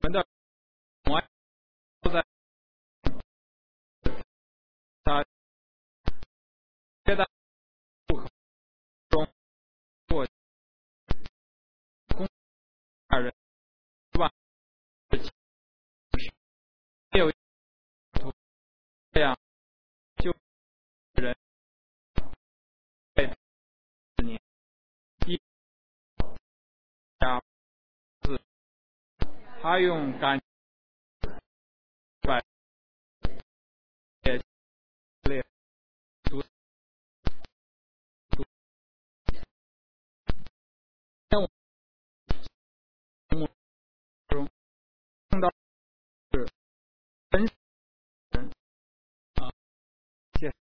们的母爱都在他接待户口中，我公二人万没有这样就人被你一两四，他用感百列列读在我们中碰到是本人啊，谢谢。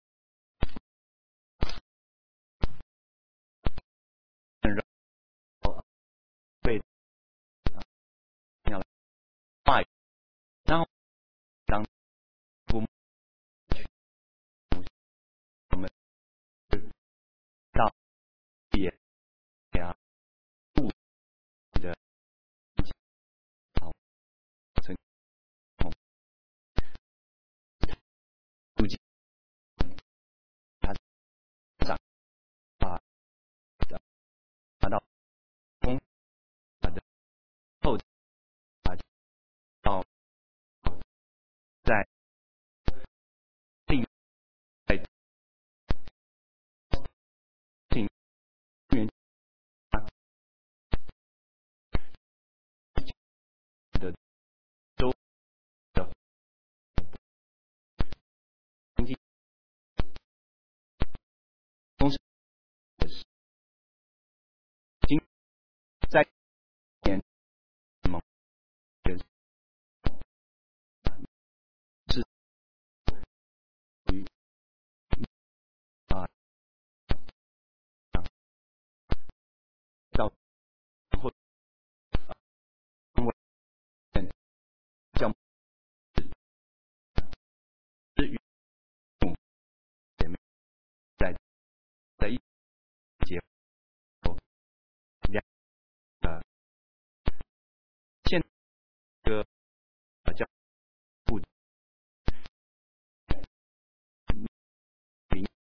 被话语，然后当父母我们到也呀不的好成估计他长啊达到公的后啊到在另在进园的周的经济公司经在年某人是于啊到或因为叫是与姐妹在一结合两现个叫不明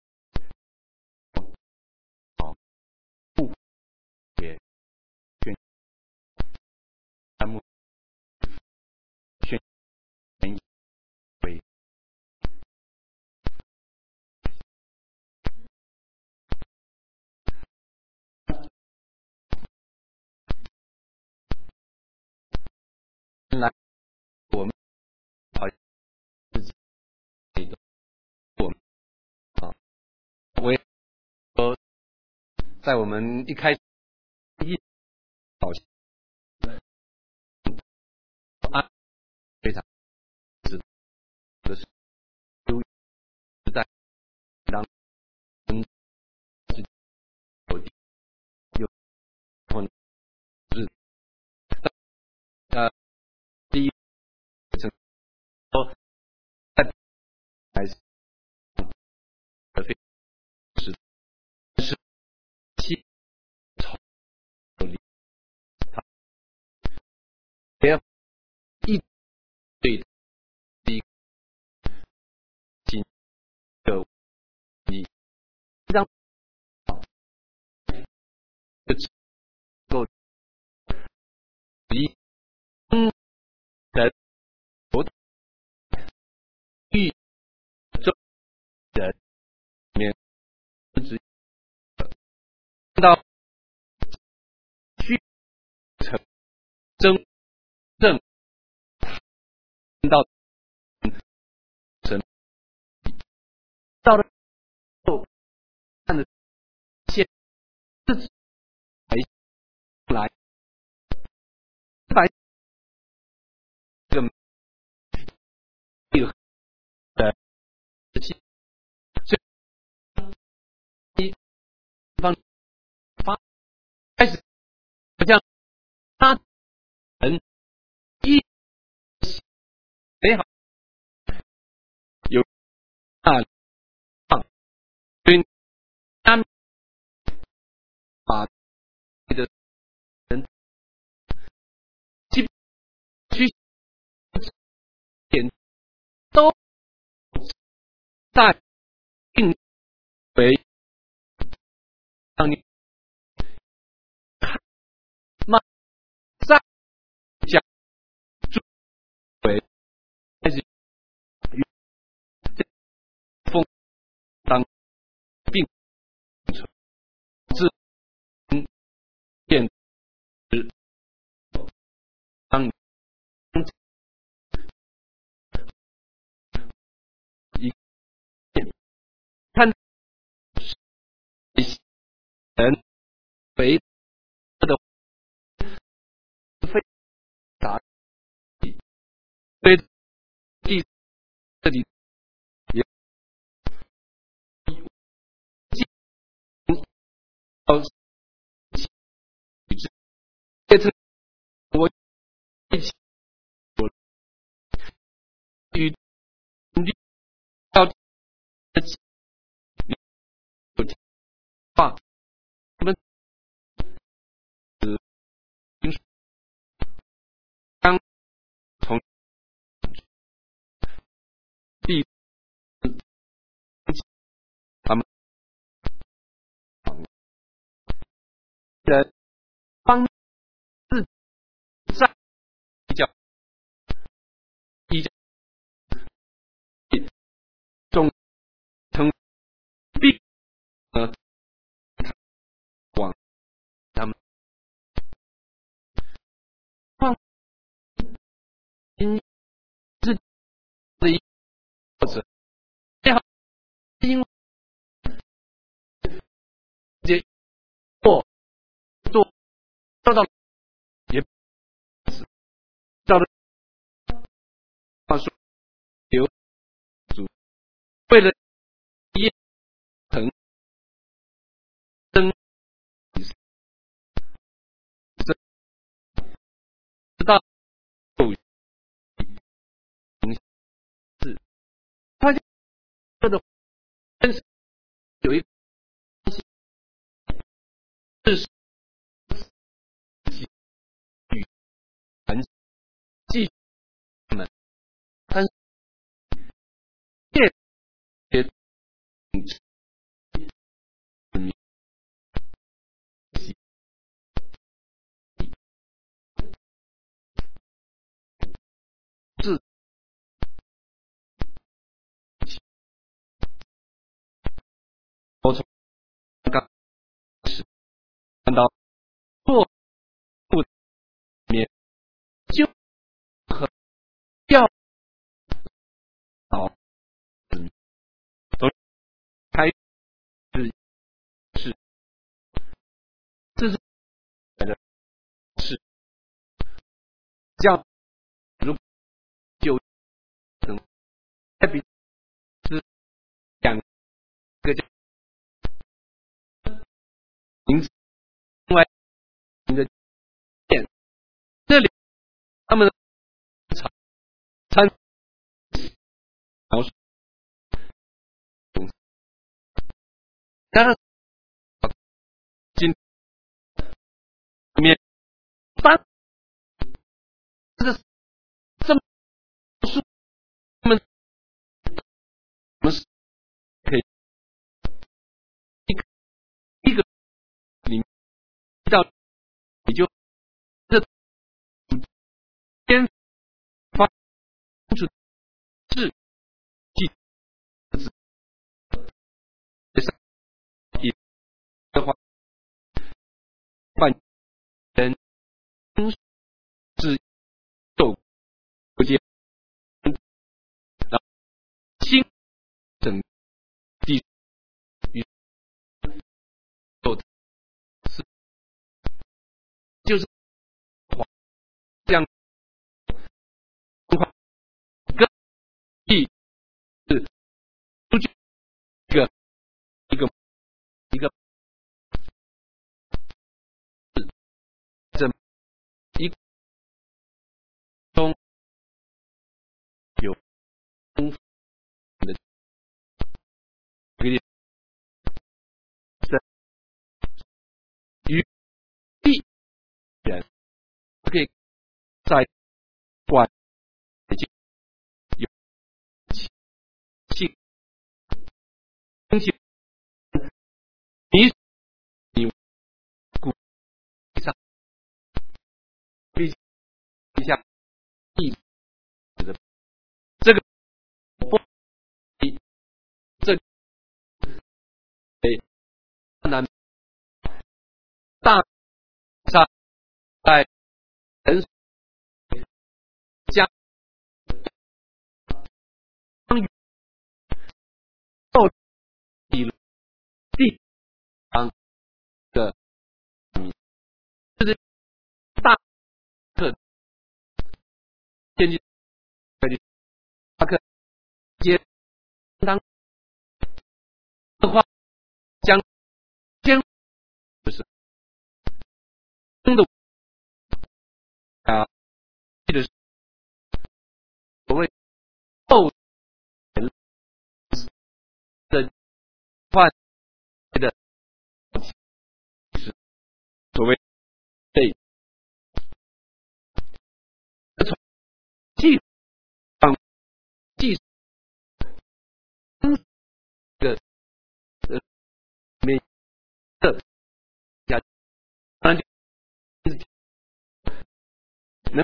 好不也宣栏目宣言为来我们好自己的我们啊，我也说在我们一开始一好像啊非常是的是都是在当跟自己有或是第一层说在还是非是是七从力他也一对第一进个你让就只够一的不遇中人面只到去成真正到成到了后看的现自己来来这个这个的气，所以一方发开始好像他人一美好有大放，所以他把你的人基在并为让你看慢再讲注为开始风当并自变时当一看人为的非达对第这里也要这次我一起与要话他们将从第他们人帮自在比较比较中成必往他们放因自的一或者最好因为这做做到也到了话说留主为了业成真知道有形式，他这个真是有一个是与环继们，但是业也是我从刚开始看到做不免就和要好都开始是这是的是这样，如果就能再比是两个叫名字另外一个店，这里他们的参描述，当然今面三这个这么数，他们我们是可以一个里面到你就这先发出是记字上一的话，半人是受不见，然后心整地与受是就是这样跟一是出去一个一个一个这一个中有丰富的这个在与地人可以在管有性兴起你鼓上立一下地这个不这难大上在人将后地地方的这是大课天气大课接当的话将先就是的啊，记得所谓后的换的是所谓对从技上技的每个呀，当然能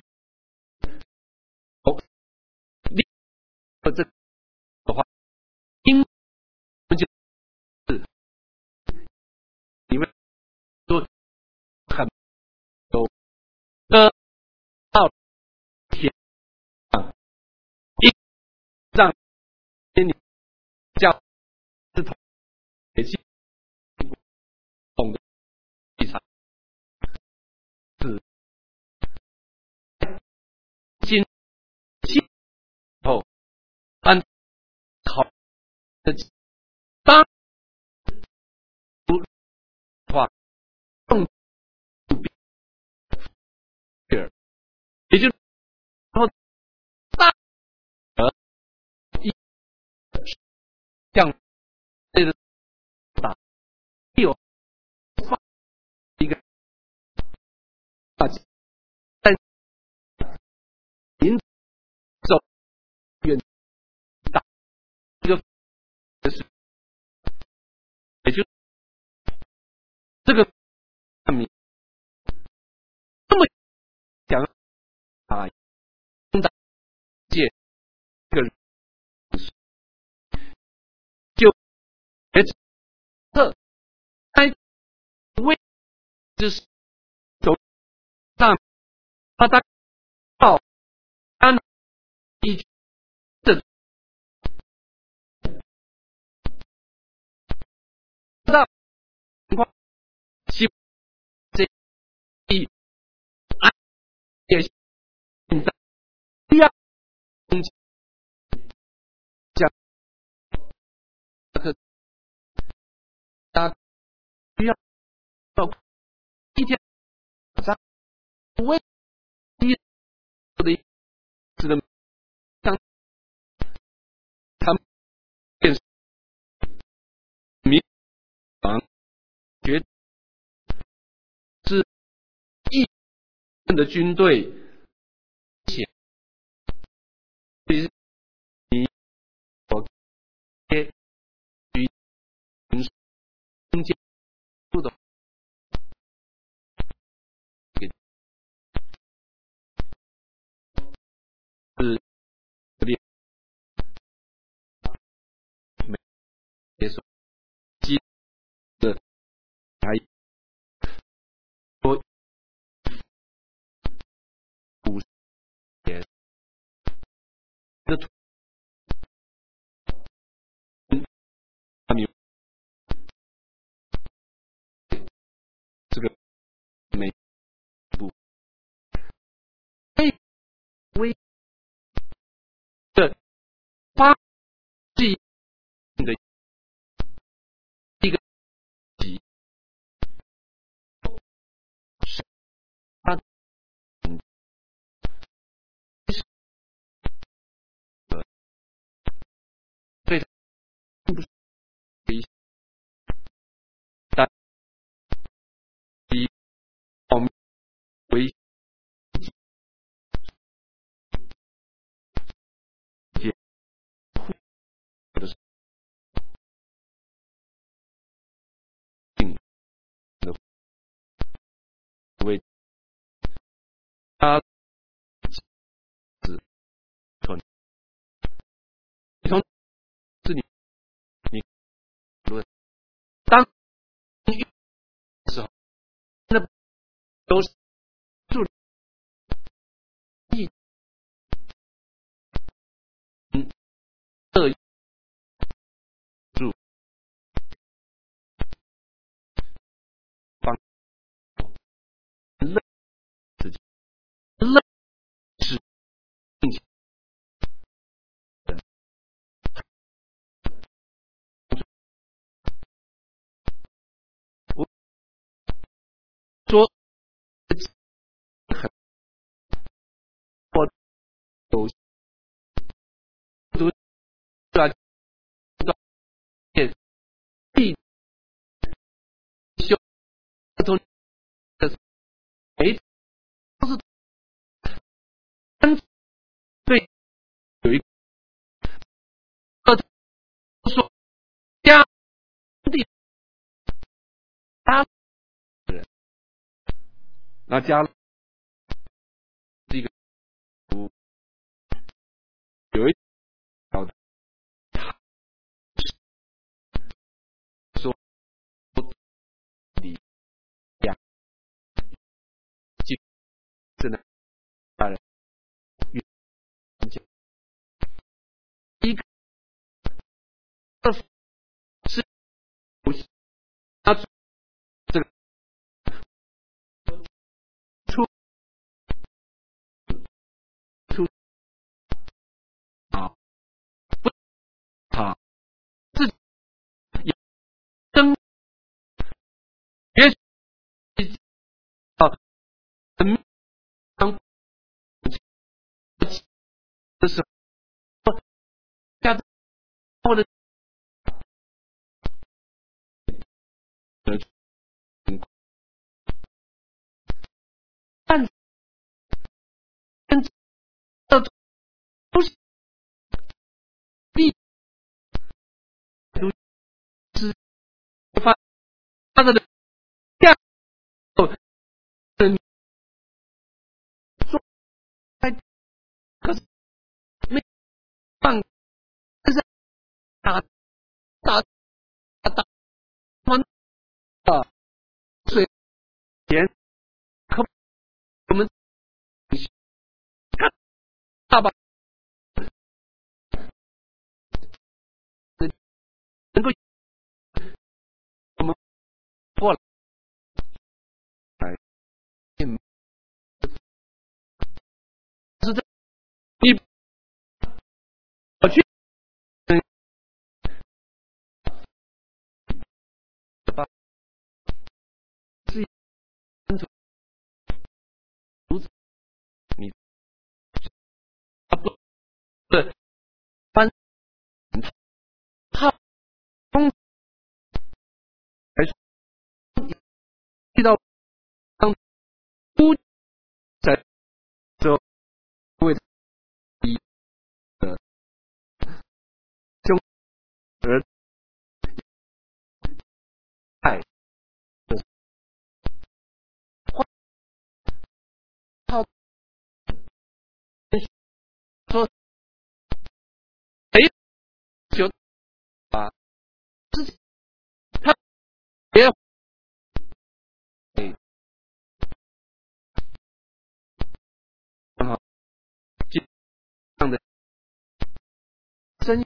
立这的话，因就是你们都很有到天上一让给你叫是同也是懂的立场是心心后按好的当不话动也就是然后大一像这个打有放一个大但临走远大一个是也就这个你这么讲啊，大界这个就也测开位就是走上他大到安一的到情况希这一安也现在第二讲个大需要到一天上为一的这个像他们变民党决是一的军队且你我给与中间的是列没结束基的还多五年的你这个每步微的发是的一个级，它对它并不是但以方面为解他是纯，从这里你论当你的时候，那都是助力的助帮乐自己乐是并且我说很我有读出来也必修从的每都是对有一个说家地他人，那家是一个有一条的说你呀，真的大人一个是他这个出出啊不好自己也真也许啊很常的时候，下次或者但跟这都是地都是发的下头人说可是没放，但是打打打完啊水田可我们看大把能够我们过来是这你我去是如此你不是翻套风来说遇到当初在这位一的兄儿爱的话套说谁就把自己他也会很好这样的生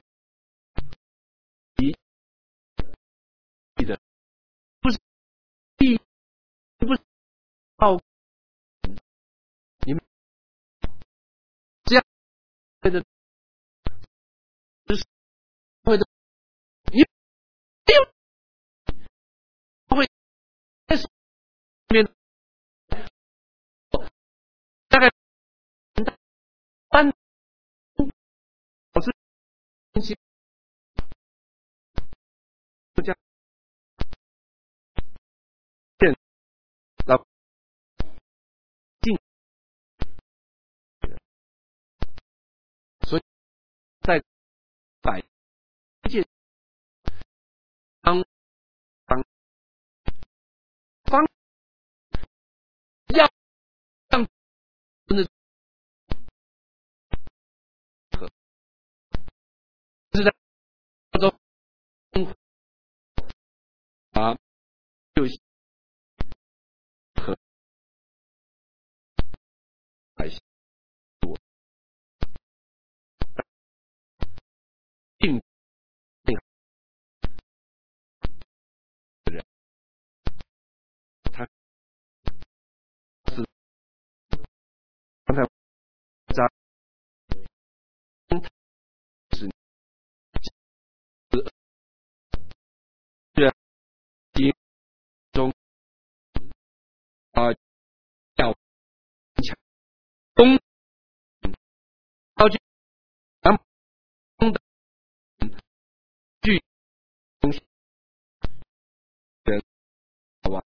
意的不是地不是靠你们这样的就是会的你没有会在上面大概半小时星期就这样见到进，所以在百界当当方要让中啊，就是和百姓我并那个人，他是刚才在是一中啊要强东要去南东的据东西的好吧，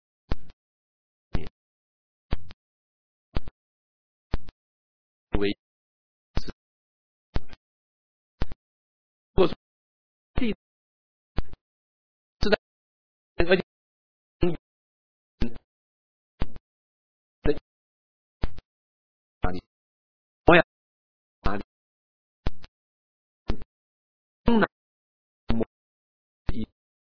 为或者地是在而且哪里？我呀哪里？东南一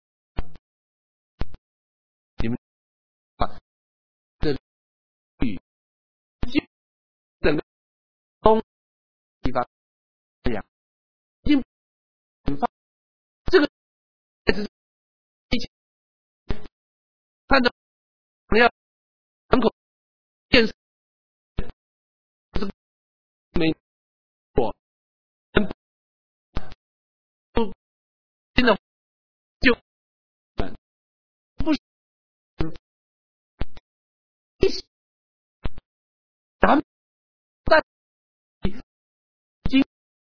你们把这雨整个东地方这样，已经发这个只是一起看着我们要人口建设这个没错，不真的就不是一起咱们在已经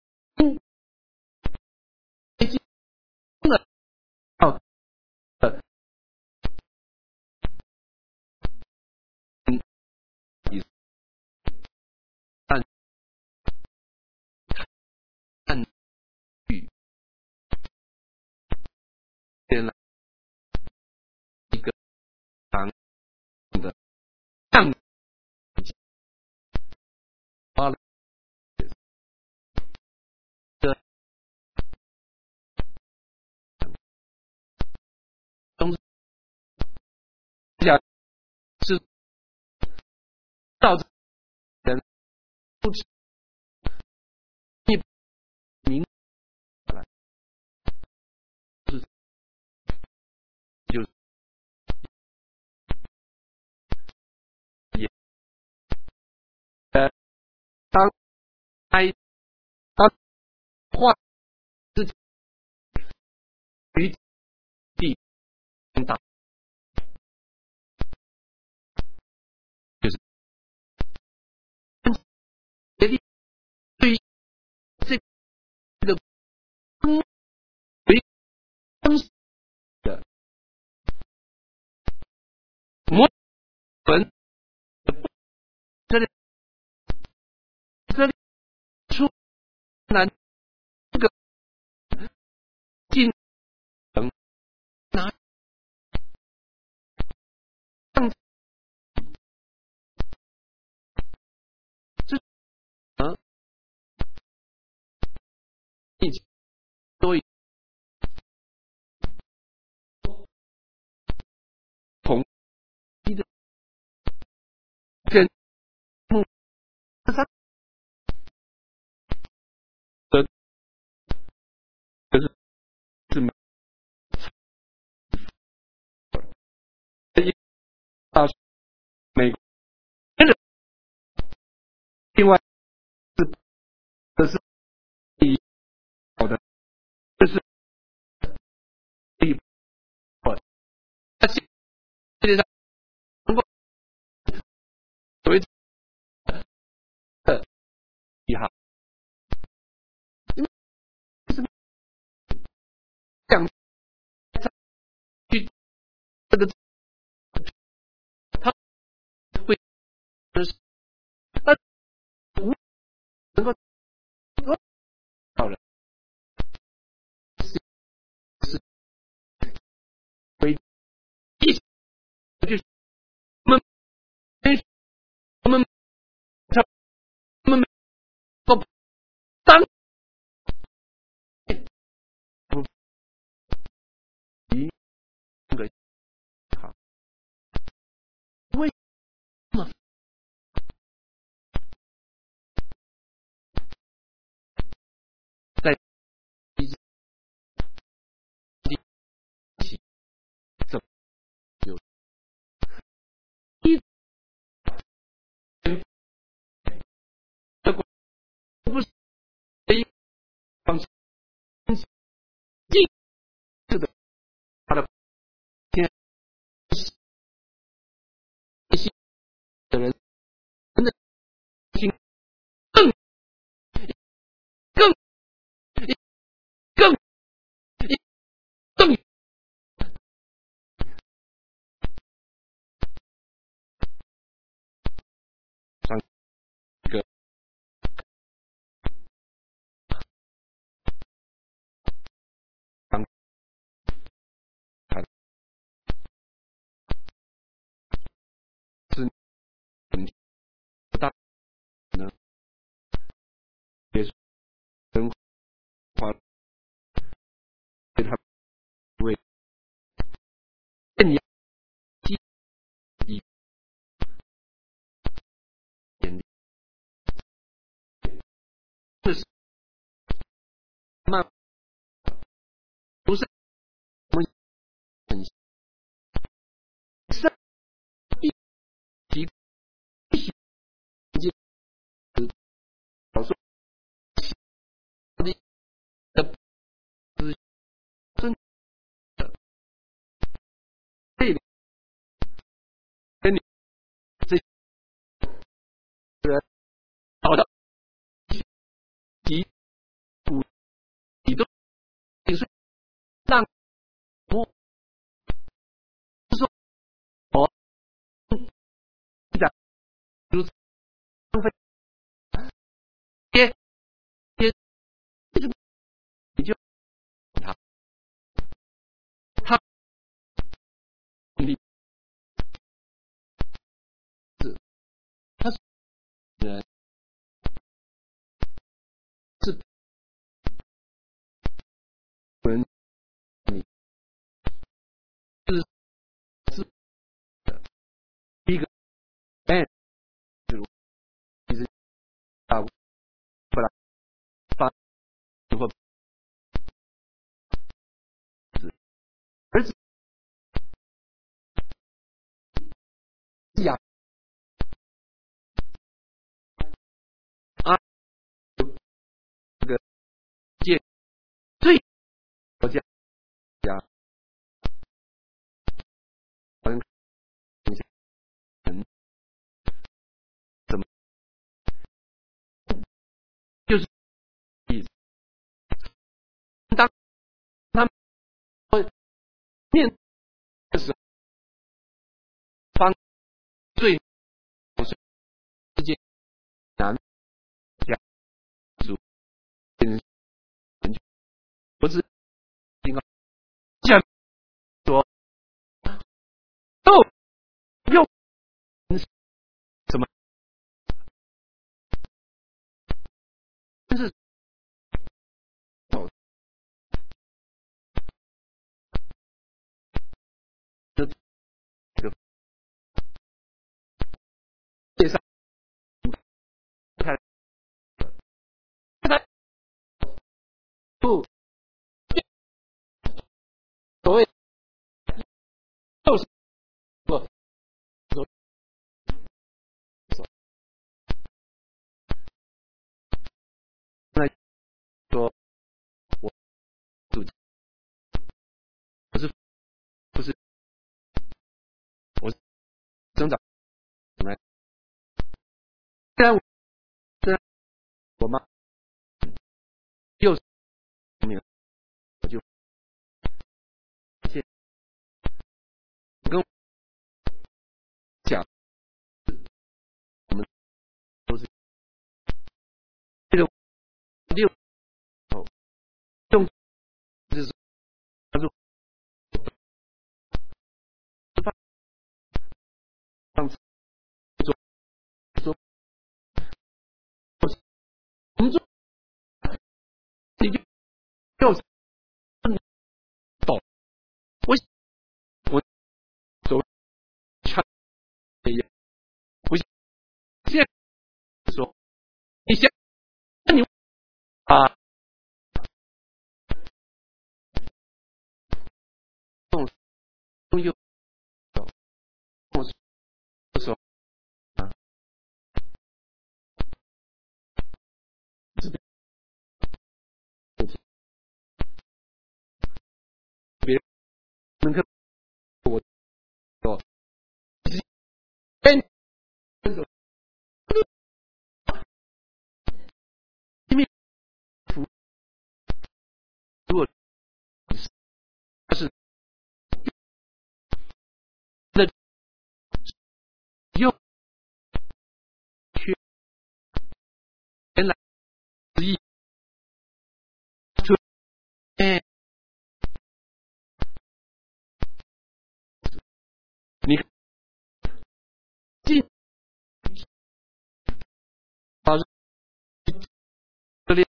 已经了到的意思，但但与变了一个长的样花了的东西下是照着人不知一明来是就是也当开当画自己于地大就是决定对于这个为东西的模本这里这里出难这个进程拿上这一起都同一的跟目三的就是是一大美国人，另外是这是第好的，这是第好的，那世界上能够为的厉害，因为是讲去这个他会他无能够多少人是为一起去我们我们我们够当不人找到及补你都你说让我说我讲如此浪费也你就他你是他是人是人你是一个哎其实啊不然发或儿子呀啊这个界最国家呀嗯怎么就是意思当他们面的时候方最世界难讲主不是应该讲说用什么？但是哦，这个介绍看他不所谓就是说说那说我主我是不是我是增长什么？虽然我妈又是没有，我就现跟我讲，我们都是这个六头用就是他说上次说我们做你就是懂我我所谓看也不现在说你先你啊动动右手动右手啊，别人可我说哎，因为如果他是那右缺原来是一出哎，你进啊这里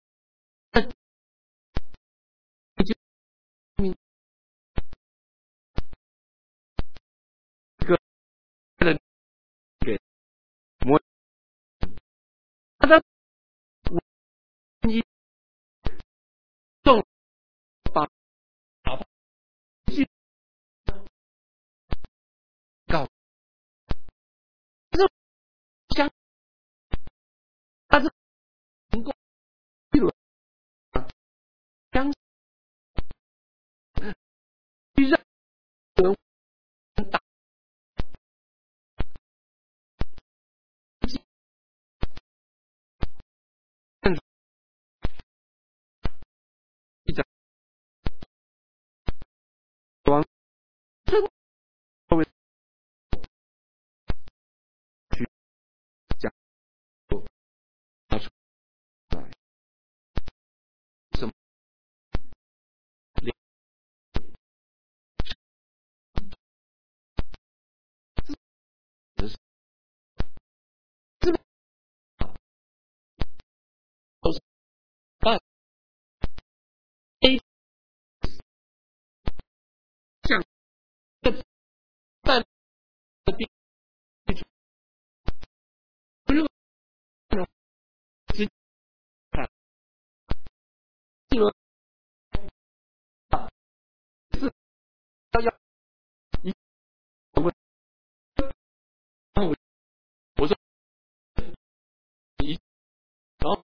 这个人给模他的一动把进告这相他是能够一轮相去让人打要你我我说你，然后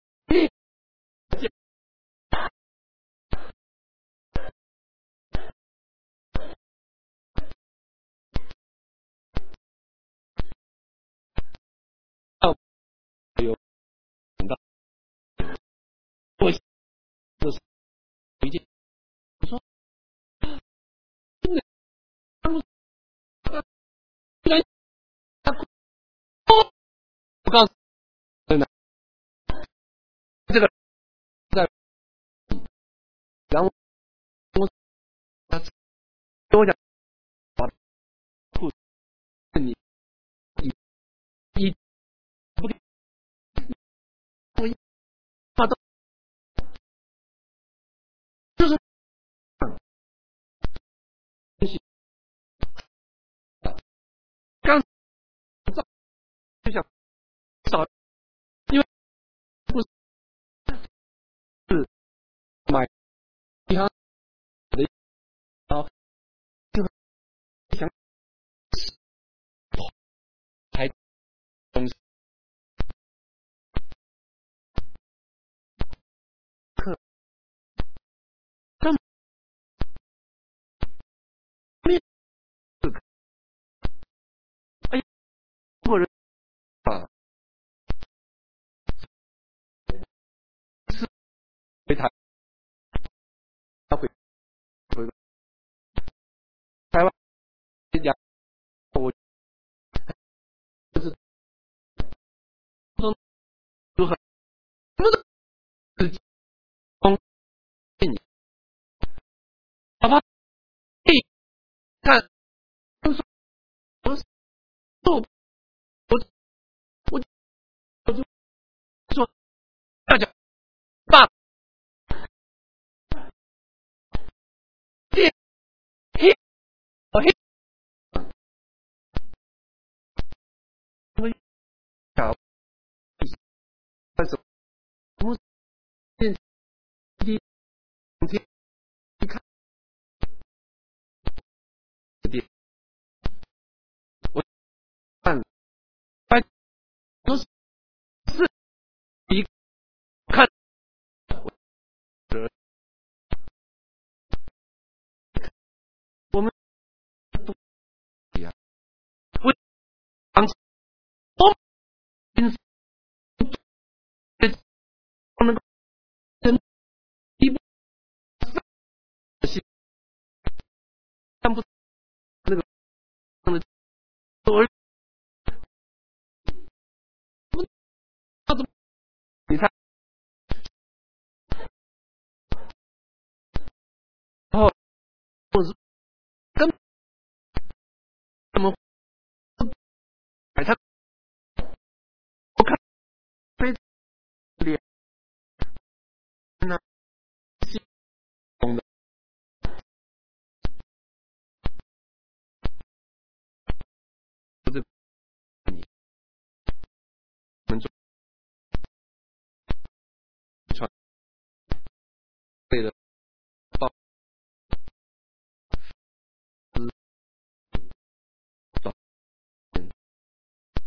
有到我就是一件，我说真的，居然我告诉你，真的这个在，然后我他跟我讲，把裤子你你不给我一发到就是东西刚就想少，因为不是买银行的，然后就想还东西课，那没有哎呀，中国人啊，是回台，他回台湾讲，我就是说如何，什么都是风你，哪怕你看，我说我我我我就说大家爸嘿嘿我嘿我小开始我们现第天看点，我看发现都是一看我们不一样，我长期我们我们跟一部戏看不那个的我他怎么你看，然后我是根本怎么买他我看非脸呢系统的这你们做传类的报资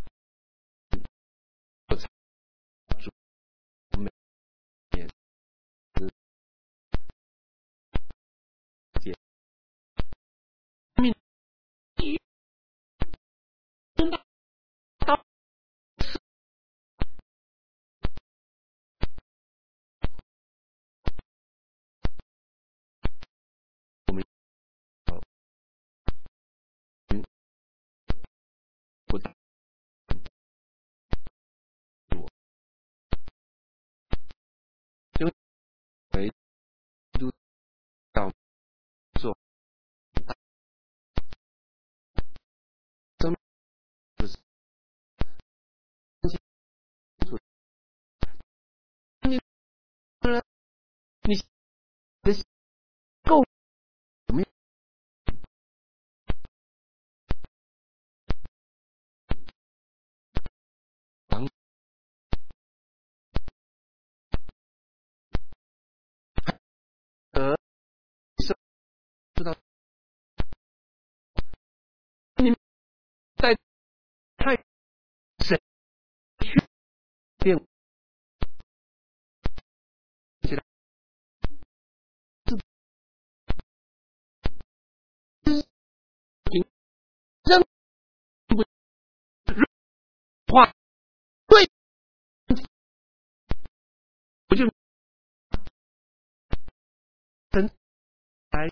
来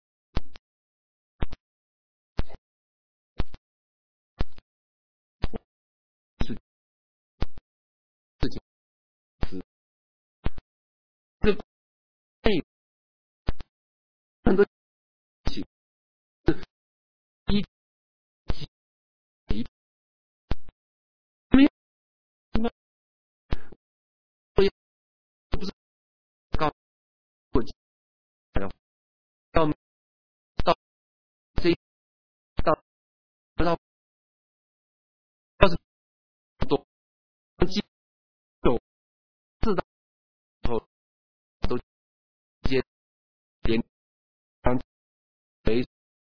事情是这个很多情一没有什么我也不是告我到到这到到要是多记有知道后都接连当为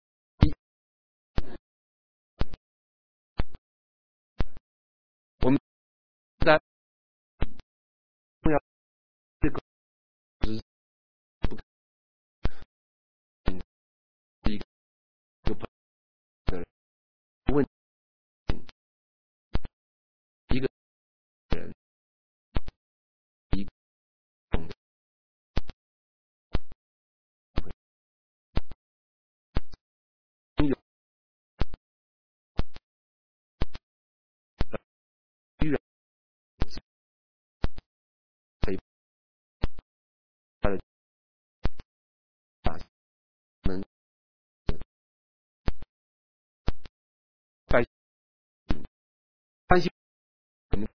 我们在重要这个是一个的问一个人一个有依然可以他的把们在关系我们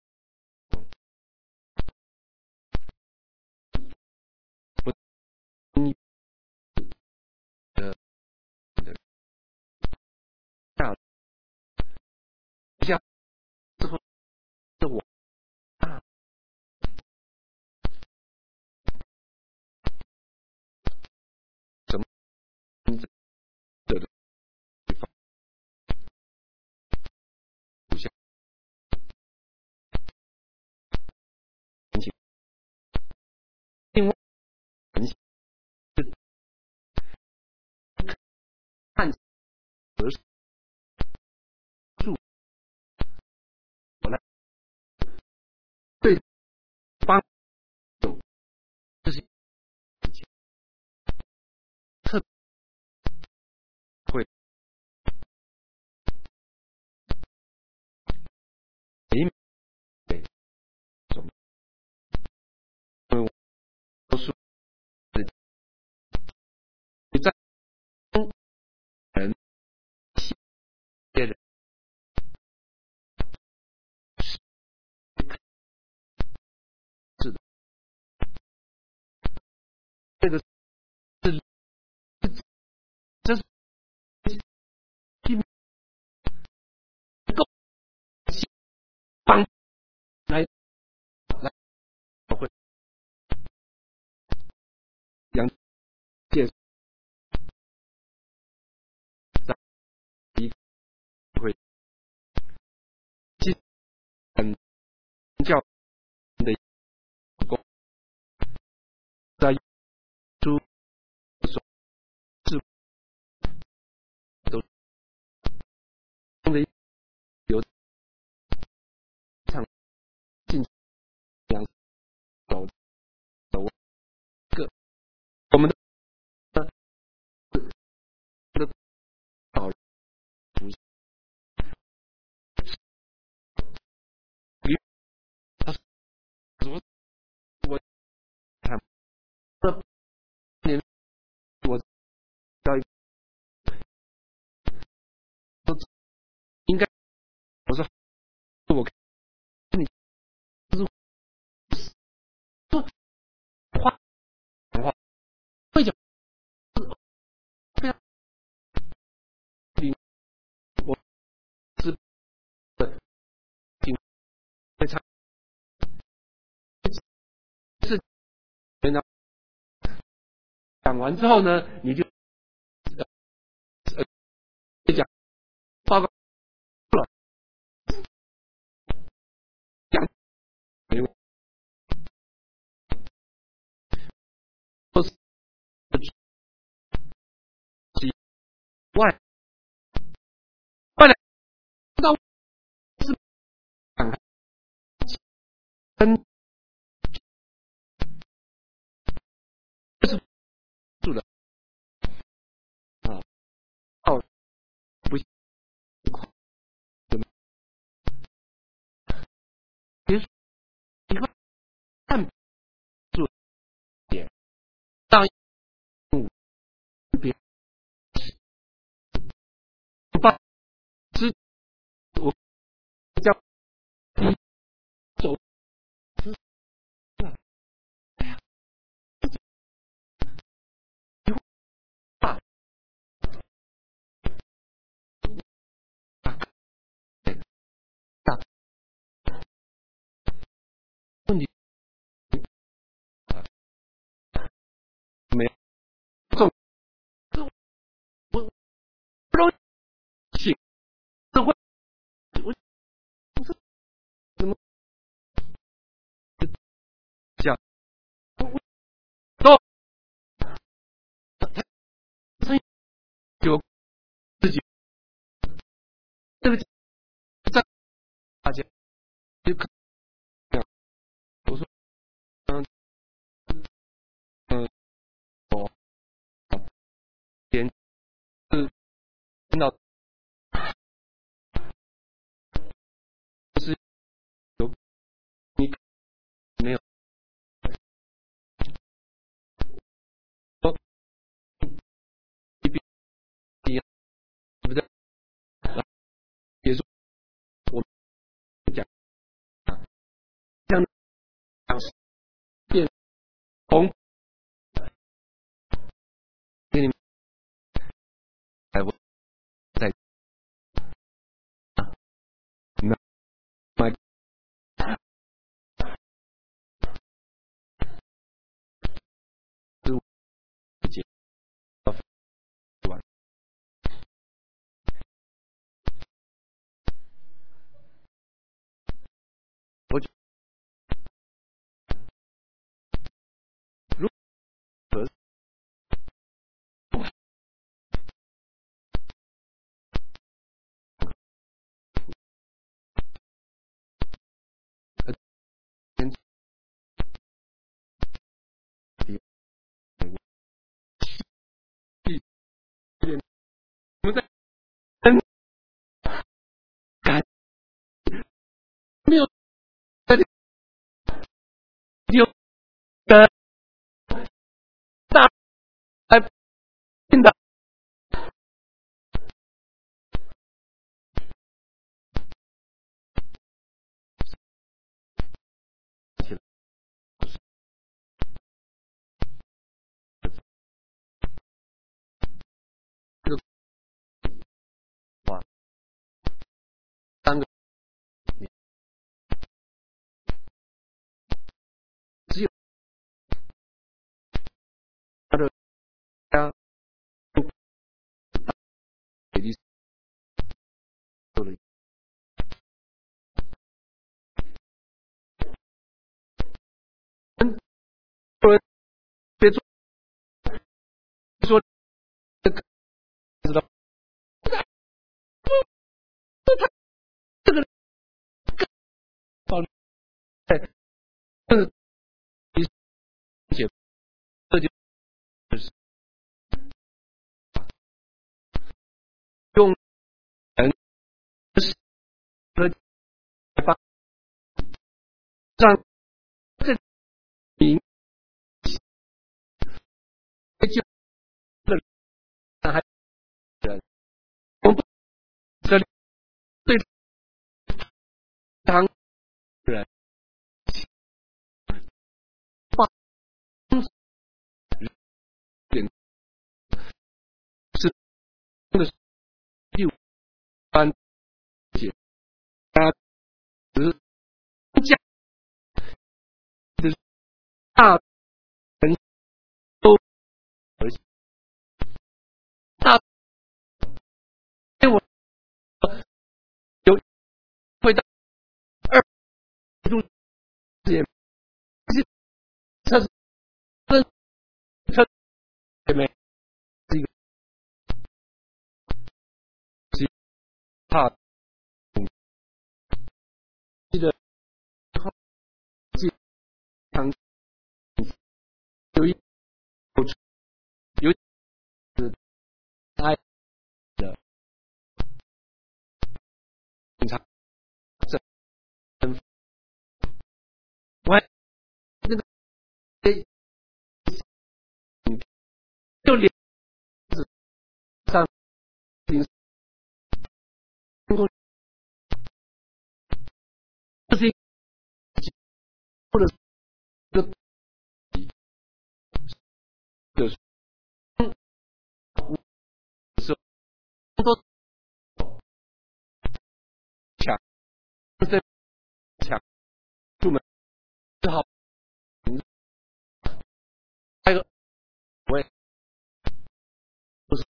不你的下下之后是我啊什么这的地方不像情另外人性看得数我来对方有这些特会每每种因为我多数你在人些人是的这个是这是一够帮来来会杨介在一会其很教的工在出所是都的有场进两手的个我们的导主他说我看这年我教育应该我说我跟你就是说话讲话会讲非常理我是的挺非常是人家讲完之后呢，你就讲报告了，讲没有都是外外来知道是讲跟是住的就看我说我连是听到是有你没有说一样对不对？也是我讲像变红给你们我在那买是我解到完，我如何先我们在感没有在有的大来听的这个话三个只有他的家给力做了说别做说这个知道这个好这个理解这就是用人和方让这名就这里还人我们不这里对当人话人是这个第五班解他只是家的大人都而大因为我有会到二度也是他是他也没是一个是怕记得记常有一有是爱的警察这我还那个就连上领工这是或者是有时候都抢在抢出门只好还有一个我也不是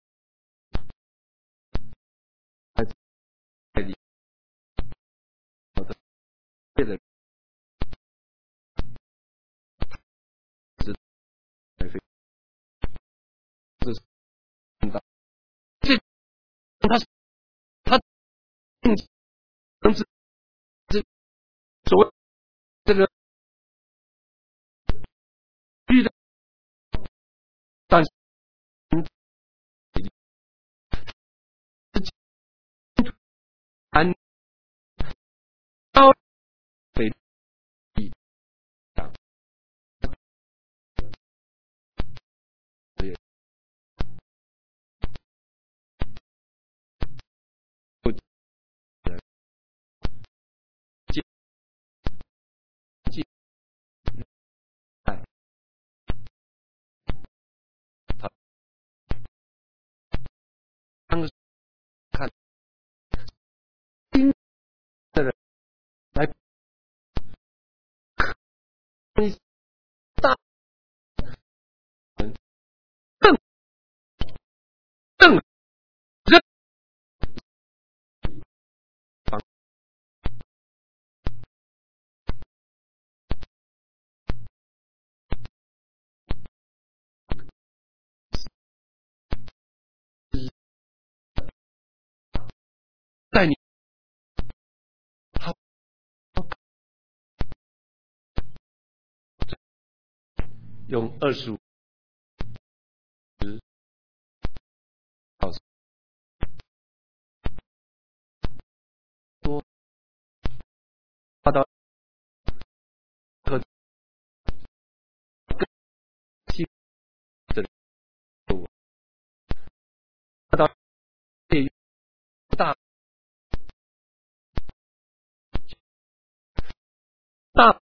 还在里好的别的是还是这是很大这他是他定能是这安高北地上当看听的人来大更更人方在你好用25小时多发到和更细的发到越大大